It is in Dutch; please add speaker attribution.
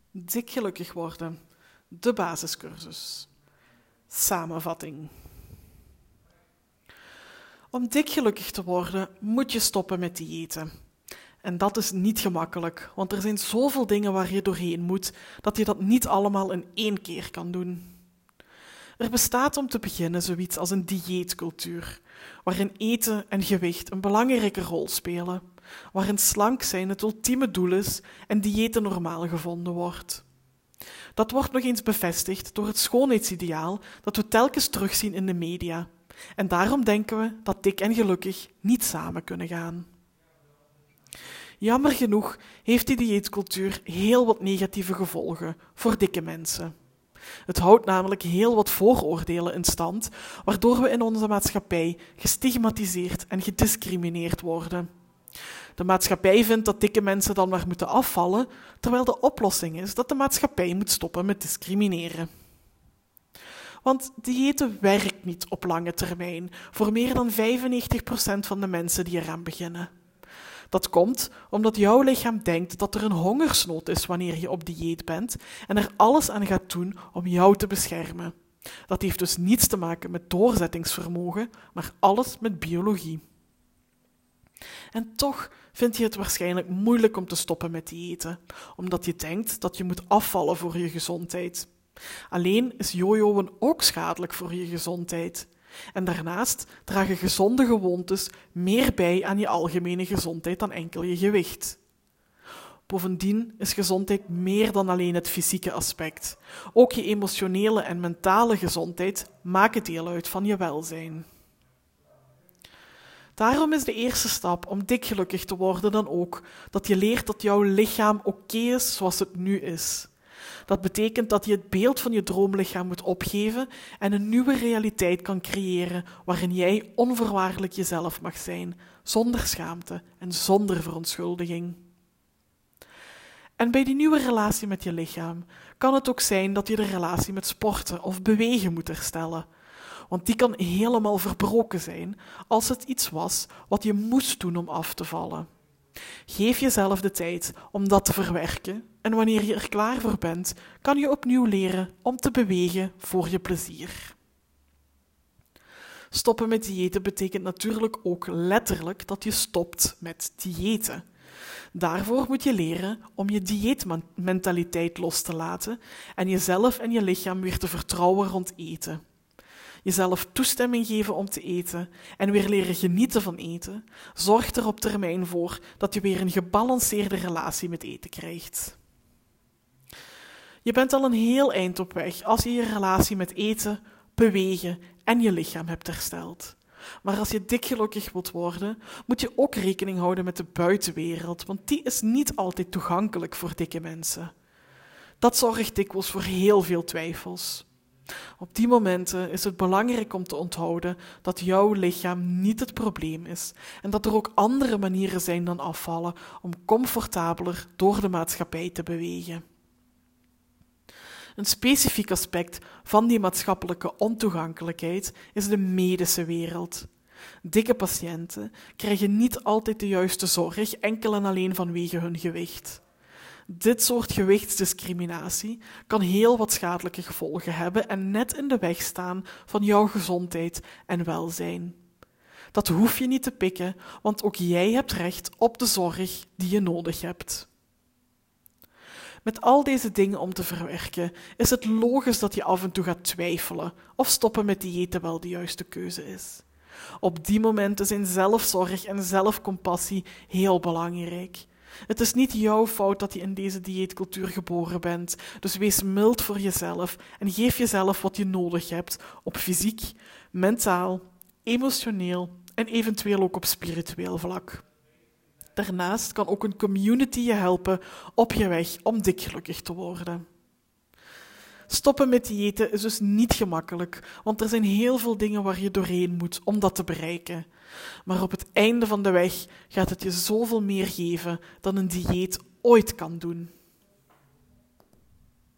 Speaker 1: Dik gelukkig worden. De basiscursus. Samenvatting. Om dik gelukkig te worden, moet je stoppen met diëten. En dat is niet gemakkelijk, want er zijn zoveel dingen waar je doorheen moet, dat je dat niet allemaal in 1 keer kan doen. Er bestaat om te beginnen zoiets als een dieetcultuur, waarin eten en gewicht een belangrijke rol spelen, waarin slank zijn het ultieme doel is en diëten normaal gevonden wordt. Dat wordt nog eens bevestigd door het schoonheidsideaal dat we telkens terugzien in de media. En daarom denken we dat dik en gelukkig niet samen kunnen gaan. Jammer genoeg heeft die dieetcultuur heel wat negatieve gevolgen voor dikke mensen. Het houdt namelijk heel wat vooroordelen in stand, waardoor we in onze maatschappij gestigmatiseerd en gediscrimineerd worden. De maatschappij vindt dat dikke mensen dan maar moeten afvallen, terwijl de oplossing is dat de maatschappij moet stoppen met discrimineren. Want diëten werkt niet op lange termijn voor meer dan 95% van de mensen die eraan beginnen. Dat komt omdat jouw lichaam denkt dat er een hongersnood is wanneer je op dieet bent en er alles aan gaat doen om jou te beschermen. Dat heeft dus niets te maken met doorzettingsvermogen, maar alles met biologie. En toch vind je het waarschijnlijk moeilijk om te stoppen met diëten, omdat je denkt dat je moet afvallen voor je gezondheid. Alleen is jojoen ook schadelijk voor je gezondheid. En daarnaast dragen gezonde gewoontes meer bij aan je algemene gezondheid dan enkel je gewicht. Bovendien is gezondheid meer dan alleen het fysieke aspect. Ook je emotionele en mentale gezondheid maken deel uit van je welzijn. Daarom is de eerste stap om dik gelukkig te worden dan ook dat je leert dat jouw lichaam oké is zoals het nu is. Dat betekent dat je het beeld van je droomlichaam moet opgeven en een nieuwe realiteit kan creëren waarin jij onvoorwaardelijk jezelf mag zijn, zonder schaamte en zonder verontschuldiging. En bij die nieuwe relatie met je lichaam kan het ook zijn dat je de relatie met sporten of bewegen moet herstellen. Want die kan helemaal verbroken zijn als het iets was wat je moest doen om af te vallen. Geef jezelf de tijd om dat te verwerken en wanneer je er klaar voor bent, kan je opnieuw leren om te bewegen voor je plezier. Stoppen met diëten betekent natuurlijk ook letterlijk dat je stopt met diëten. Daarvoor moet je leren om je dieetmentaliteit los te laten en jezelf en je lichaam weer te vertrouwen rond eten. Jezelf toestemming geven om te eten en weer leren genieten van eten, zorgt er op termijn voor dat je weer een gebalanceerde relatie met eten krijgt. Je bent al een heel eind op weg als je je relatie met eten, bewegen en je lichaam hebt hersteld. Maar als je dik gelukkig wilt worden, moet je ook rekening houden met de buitenwereld, want die is niet altijd toegankelijk voor dikke mensen. Dat zorgt dikwijls voor heel veel twijfels. Op die momenten is het belangrijk om te onthouden dat jouw lichaam niet het probleem is en dat er ook andere manieren zijn dan afvallen om comfortabeler door de maatschappij te bewegen. Een specifiek aspect van die maatschappelijke ontoegankelijkheid is de medische wereld. Dikke patiënten krijgen niet altijd de juiste zorg enkel en alleen vanwege hun gewicht. Dit soort gewichtsdiscriminatie kan heel wat schadelijke gevolgen hebben en net in de weg staan van jouw gezondheid en welzijn. Dat hoef je niet te pikken, want ook jij hebt recht op de zorg die je nodig hebt. Met al deze dingen om te verwerken, is het logisch dat je af en toe gaat twijfelen of stoppen met diëten wel de juiste keuze is. Op die momenten zijn zelfzorg en zelfcompassie heel belangrijk. Het is niet jouw fout dat je in deze dieetcultuur geboren bent, dus wees mild voor jezelf en geef jezelf wat je nodig hebt op fysiek, mentaal, emotioneel en eventueel ook op spiritueel vlak. Daarnaast kan ook een community je helpen op je weg om dik gelukkig te worden. Stoppen met diëten is dus niet gemakkelijk, want er zijn heel veel dingen waar je doorheen moet om dat te bereiken. Maar op het einde van de weg gaat het je zoveel meer geven dan een dieet ooit kan doen.